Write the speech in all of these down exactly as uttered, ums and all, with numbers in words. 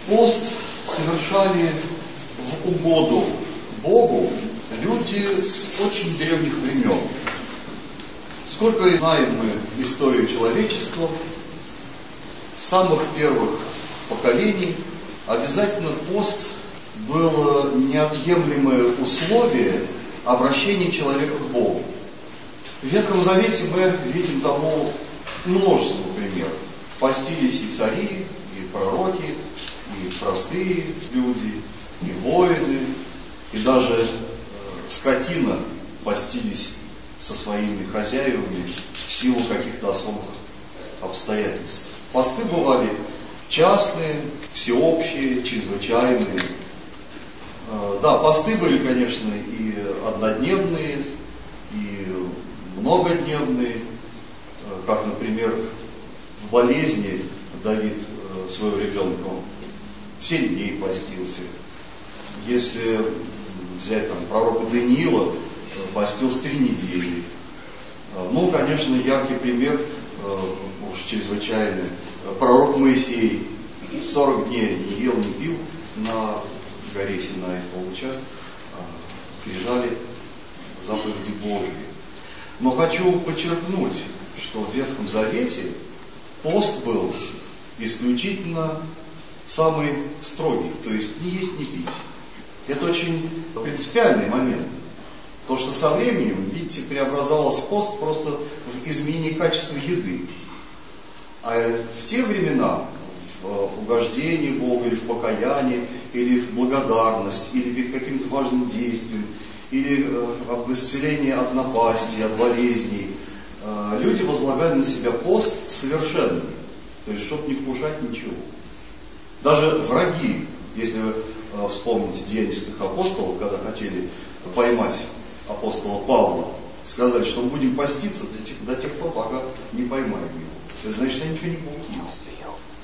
Пост совершали в угоду Богу люди с очень древних времен. Сколько знаем мы историю человечества, с самых первых поколений обязательно пост было неотъемлемое условие обращения человека к Богу. В Ветхом Завете мы видим тому множество примеров. Постились и цари, и пророки, и простые люди, и воины, и даже э, скотина постились со своими хозяевами в силу каких-то особых обстоятельств. Посты бывали частные, всеобщие, чрезвычайные. Э, да, посты были, конечно, и однодневные, и многодневные, э, как, например, в болезни Давид э, своего ребенка семь дней постился. Если взять там пророка Даниила, постился три недели. Ну, конечно, яркий пример, уж чрезвычайный, пророк Моисей сорок дней не ел, не пил на горе Синай, получа лежали заповеди Божьи. Но хочу подчеркнуть, что в Ветхом Завете пост был исключительно самый строгий, то есть не есть, не пить. Это очень принципиальный момент. То, что со временем, видите, преобразовался пост просто в изменение качества еды. А в те времена, в угождении Богу, или в покаянии, или в благодарность, или перед каким-то важным действием, или об исцелении от напасти, от болезней, люди возлагали на себя пост совершенный, то есть, чтобы не вкушать ничего. Даже враги, если вы э, вспомните деятельных апостолов, когда хотели поймать апостола Павла, сказали, что будем поститься до тех, до тех пор, пока не поймаем его. Это значит, они ничего не будут есть.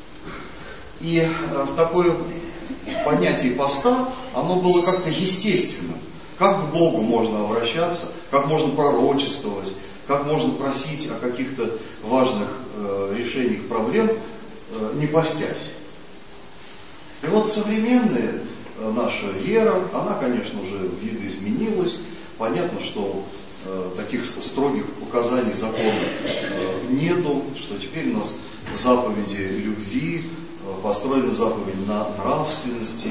И э, в такое понятие поста, оно было как-то естественно. Как к Богу можно обращаться, как можно пророчествовать, как можно просить о каких-то важных э, решениях проблем, э, не постясь. И вот современная наша вера, она, конечно, уже видоизменилась. Понятно, что э, таких строгих указаний закона э, нету, что теперь у нас заповеди любви, э, построены заповеди на нравственности.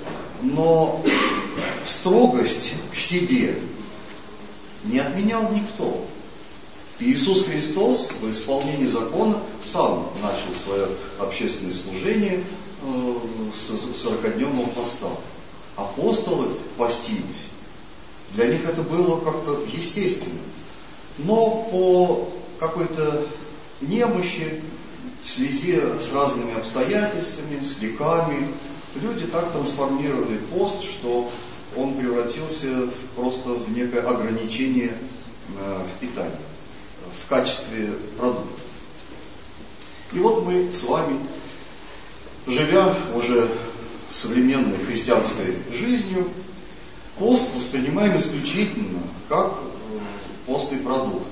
Но строгость к себе не отменял никто. Иисус Христос в исполнении закона сам начал свое общественное служение с сорокадневного поста. Апостолы постились. Для них это было как-то естественно. Но по какой-то немощи, в связи с разными обстоятельствами, с веками, люди так трансформировали пост, что он превратился просто в некое ограничение в питании, в качестве продукта. И вот мы с вами, живя уже современной христианской жизнью, пост воспринимаем исключительно как постные продукты.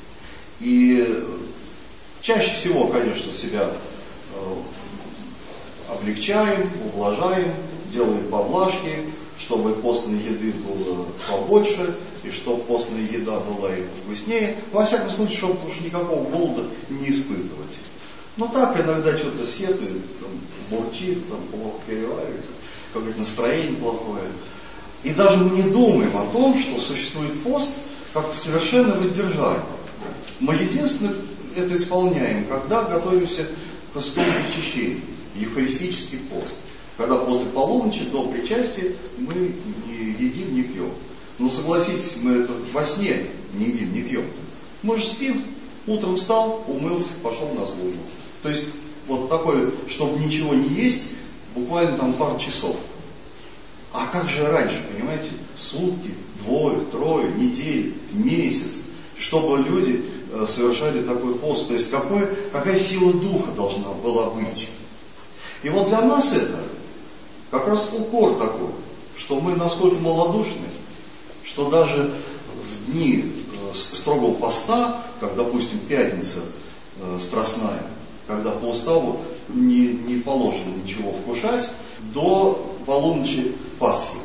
И чаще всего, конечно, себя облегчаем, ублажаем, делаем поблажки, чтобы постной еды было побольше, и чтобы постная еда была и вкуснее. Во всяком случае, чтобы уж никакого голода не испытывать. Но так иногда что-то сетует, там, бурчит, там, плохо переваривается, какое-то настроение плохое. И даже мы не думаем о том, что существует пост как совершенно воздержание. Мы единственное это исполняем, когда готовимся к святому причащению, евхаристический пост. Когда после полуночи до причастия мы не едим, не пьем. Но согласитесь, мы это во сне не едим, не пьем. Мы же спим, утром встал, умылся, пошел на службу. То есть вот такое, чтобы ничего не есть, буквально там пару часов. А как же раньше, понимаете, сутки, двое, трое, неделю, месяц, чтобы люди э, совершали такой пост. То есть какой, какая сила духа должна была быть. И вот для нас это как раз укор такой, что мы насколько малодушны, что даже в дни э, строгого поста, как, допустим, пятница э, страстная, когда по уставу не, не положено ничего вкушать, до полуночи Пасхи.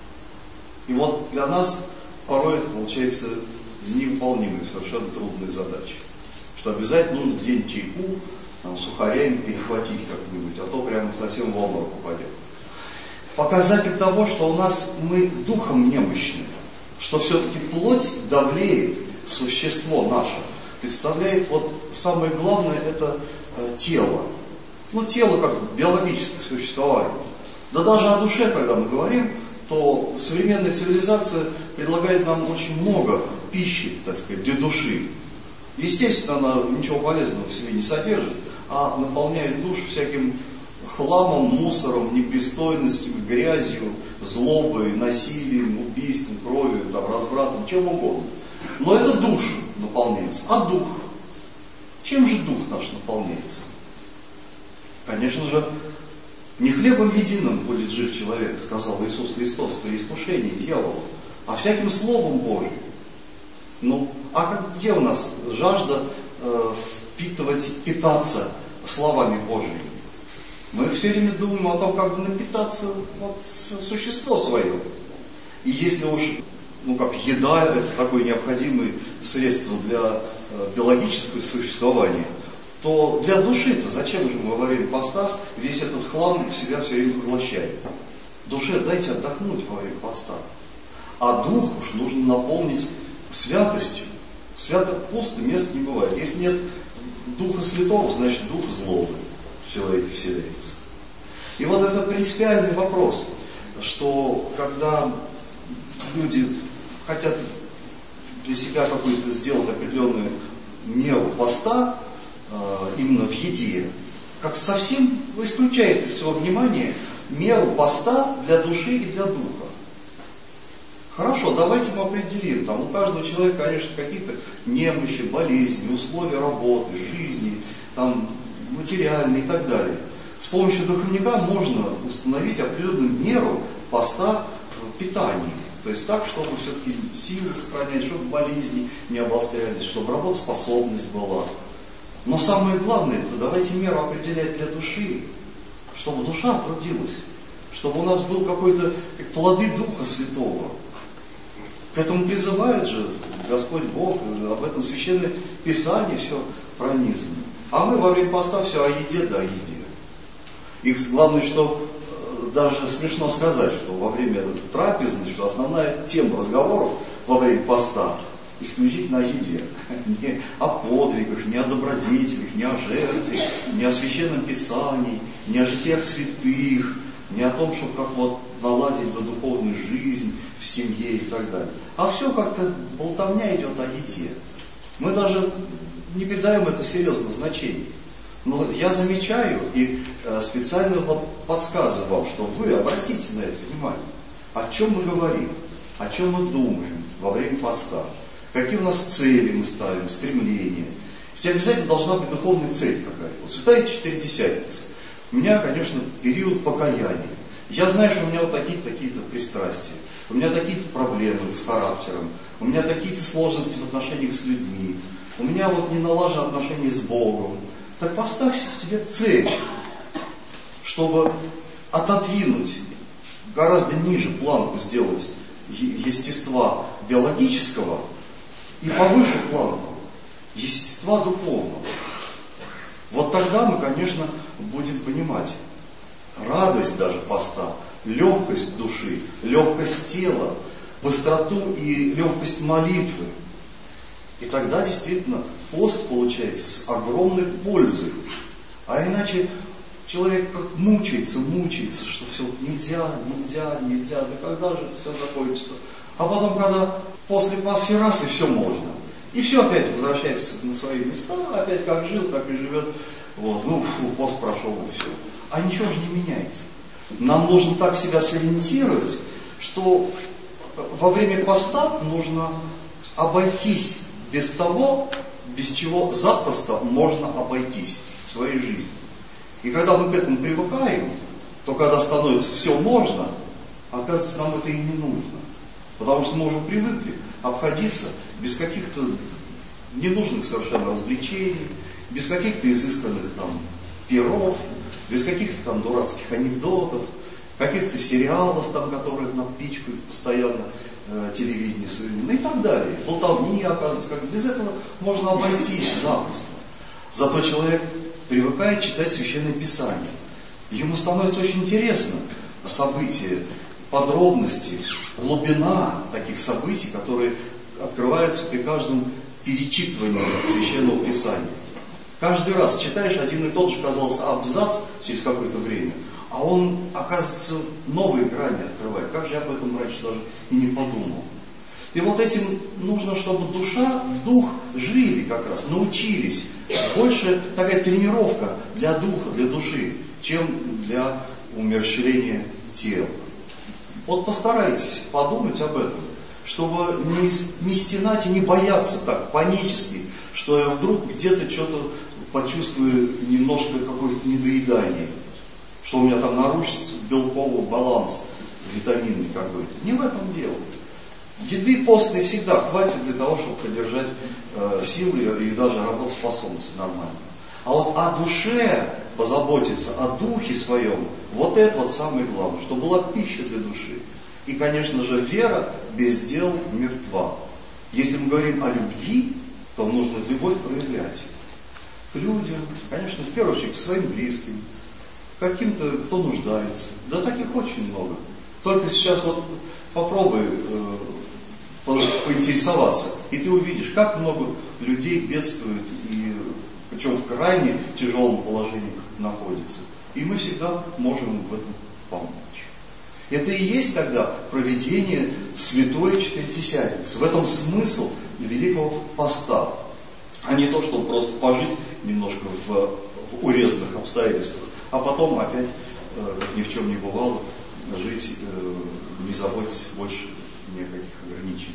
И вот для нас порой это получается невыполнимой, совершенно трудной задачей. Что обязательно нужно в день чайку там, сухарями перехватить как-нибудь, а то прямо совсем в обморок упадет. Показатель того, что у нас мы духом немощны, что все-таки плоть давлеет существо наше, представляет вот самое главное это э, тело. Ну, тело как биологическое существование. Да даже о душе, когда мы говорим, то современная цивилизация предлагает нам очень много пищи, так сказать, для души. Естественно, она ничего полезного в себе не содержит, а наполняет душу всяким хламом, мусором, непристойностью, грязью, злобой, насилием, убийством, кровью, там, развратом, чем угодно. Но это душу наполняется. А дух? Чем же дух наш наполняется? Конечно же, не хлебом единым будет жив человек, сказал Иисус Христос при искушении дьявола, а всяким Словом Божьим. Ну, а как, где у нас жажда э, впитывать, питаться словами Божьими? Мы все время думаем о том, как бы напитаться вот, существо свое. И если уж, ну как еда, это такое необходимое средство для э, биологического существования, то для души-то зачем же мы во время поста весь этот хлам в себя все время поглощаем? Душе дайте отдохнуть во время поста. А дух уж нужно наполнить святостью. Святок пусто, мест не бывает. Если нет Духа Святого, значит Дух злобы в человеке вселяется. И вот это принципиальный вопрос, что когда люди хотят для себя какую-то сделать определенную меру поста, именно в еде, как совсем исключает из своего внимания меру поста для души и для духа. Хорошо, давайте мы определим, там у каждого человека, конечно, какие-то немощи, болезни, условия работы, жизни, там, материальные и так далее. С помощью духовника можно установить определенную меру поста в питании. То есть так, чтобы все-таки силы сохранять, чтобы болезни не обострялись, чтобы работоспособность была. Но самое главное, это давайте меру определять для души, чтобы душа трудилась, чтобы у нас был какой-то как плоды Духа Святого. К этому призывает же Господь Бог, об этом Священное Писание все пронизано. А мы во время поста все о еде да о еде. И главное, что даже смешно сказать, что во время трапезы, что основная тема разговоров во время поста исключительно о еде. Не о подвигах, не о добродетелях, не о жертве, не о Священном Писании, не о житиях святых, не о том, чтобы как вот наладить духовную жизнь в семье и так далее. А все как-то болтовня идет о еде. Мы даже не придаем это серьезного значения. Но я замечаю и специально подсказываю вам, что вы обратите на это внимание. О чем мы говорим, о чем мы думаем во время поста. Какие у нас цели мы ставим, стремления. Ведь обязательно должна быть духовная цель какая-то. Вот Святая Четыредесятница. У меня, конечно, период покаяния. Я знаю, что у меня вот такие-то, такие-то пристрастия. У меня такие-то проблемы с характером. У меня такие-то сложности в отношениях с людьми. У меня вот не налажены отношения с Богом. Так поставьте себе цель, чтобы отодвинуть, гораздо ниже планку сделать естества биологического и повыше планку естества духовного. Вот тогда мы, конечно, будем понимать радость даже поста, легкость души, легкость тела, быстроту и легкость молитвы. И тогда действительно пост получается с огромной пользой. А иначе человек как мучается, мучается, что все нельзя, нельзя, нельзя, да когда же это все закончится? А потом, когда после Пасхи раз и все можно. И все опять возвращается на свои места, опять как жил, так и живет. Вот, ну, фу, пост прошел и все. А ничего же не меняется. Нам нужно так себя сориентировать, что во время поста нужно обойтись без того, без чего запросто можно обойтись в своей жизни. И когда мы к этому привыкаем, то когда становится все можно, оказывается, нам это и не нужно. Потому что мы уже привыкли обходиться без каких-то ненужных совершенно развлечений, без каких-то изысканных там пиров, без каких-то там дурацких анекдотов, каких-то сериалов, там, которые напичкают постоянно э, телевидение современное и так далее. Болтовни, оказывается, как без этого можно обойтись запросто. Зато человек привыкает читать Священное Писание. Ему становится очень интересно события, подробности, глубина таких событий, которые открываются при каждом перечитывании Священного Писания. Каждый раз читаешь один и тот же, казалось, абзац через какое-то время, а он, оказывается, новые грани открывает. Как же я об этом раньше даже и не подумал. И вот этим нужно, чтобы душа, дух жили как раз, научились. Больше такая тренировка для духа, для души, чем для умерщвления тела. Вот постарайтесь подумать об этом, чтобы не, не стенать и не бояться так панически, что я вдруг где-то что-то почувствую немножко какое-то недоедание, что у меня там нарушится белковый баланс витаминный какой-то. Не в этом дело. Еды постной всегда хватит для того, чтобы поддержать э, силы и даже работоспособность нормально. А вот о душе позаботиться, о духе своем, вот это вот самое главное, чтобы была пища для души. И, конечно же, вера без дел мертва. Если мы говорим о любви, то нужно любовь проявлять к людям, конечно, в первую очередь к своим близким, каким-то, кто нуждается. Да таких очень много. Только сейчас вот попробуй э, по, поинтересоваться, и ты увидишь, как много людей бедствует, и причем в крайне тяжелом положении находится. И мы всегда можем в этом помочь. Это и есть тогда проведение Святой Четыредесятницы. В этом смысл Великого Поста. А не то, чтобы просто пожить немножко в, в урезанных обстоятельствах, а потом опять, э, как ни в чем не бывало, жить, э, не заботясь больше ни о каких ограничениях.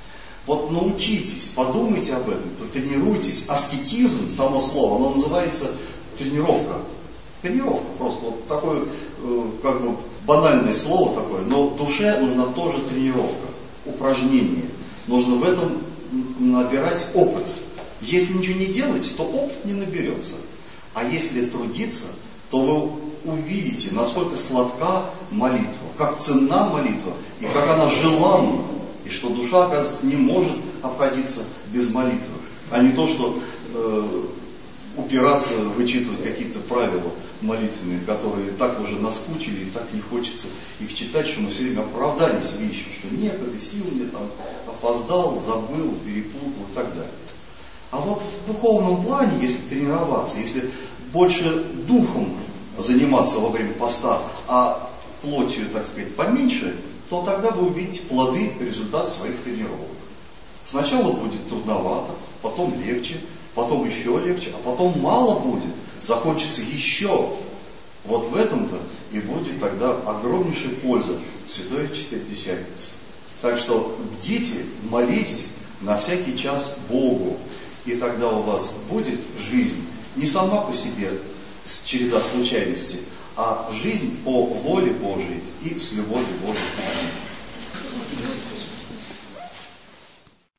Вот научитесь, подумайте об этом, потренируйтесь. Аскетизм, само слово, оно называется тренировка. Тренировка просто. Вот такое, э, как бы банальное слово такое, но душе нужна тоже тренировка, упражнение. Нужно в этом набирать опыт. Если ничего не делать, то опыт не наберется. А если трудиться, то вы увидите, насколько сладка молитва, как ценна молитва, и как она желанна, и что душа, оказывается, не может обходиться без молитвы, а не то, что э, упираться, вычитывать какие-то правила молитвенные, которые так уже наскучили, и так не хочется их читать, что мы все время оправдания себе ищем, что некогда, сил мне там, опоздал, забыл, перепутал и так далее. А вот в духовном плане, если тренироваться, если больше духом заниматься во время поста, а плотью, так сказать, поменьше, то тогда вы увидите плоды, результат своих тренировок. Сначала будет трудновато, потом легче, потом еще легче, а потом мало будет, захочется еще. Вот в этом-то и будет тогда огромнейшая польза Святой Четыредесятницы. Так что бдите, молитесь на всякий час Богу, и тогда у вас будет жизнь не сама по себе, череда случайностей, а жизнь по воле Божией и с любовью Божией.